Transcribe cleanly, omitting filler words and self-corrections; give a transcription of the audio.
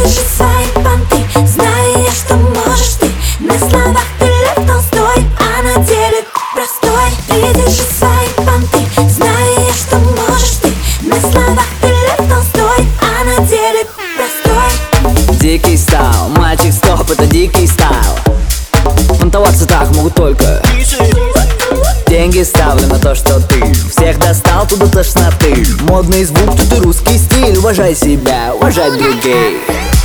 держи свои понты, знаю я, что можешь ты. На словах ты Лев Толстой, а на деле простой. Ты держи свои понты, знаю я, что можешь ты. На словах ты Лев Толстой, а на деле простой. Дикий стайл, мальчик, стоп, это дикий стайл. Понтоваться так могут только деньги ставлю на то, что ты всех достал туда тошноты. Модный звук, тут и русский стиль. Уважай себя, уважай других.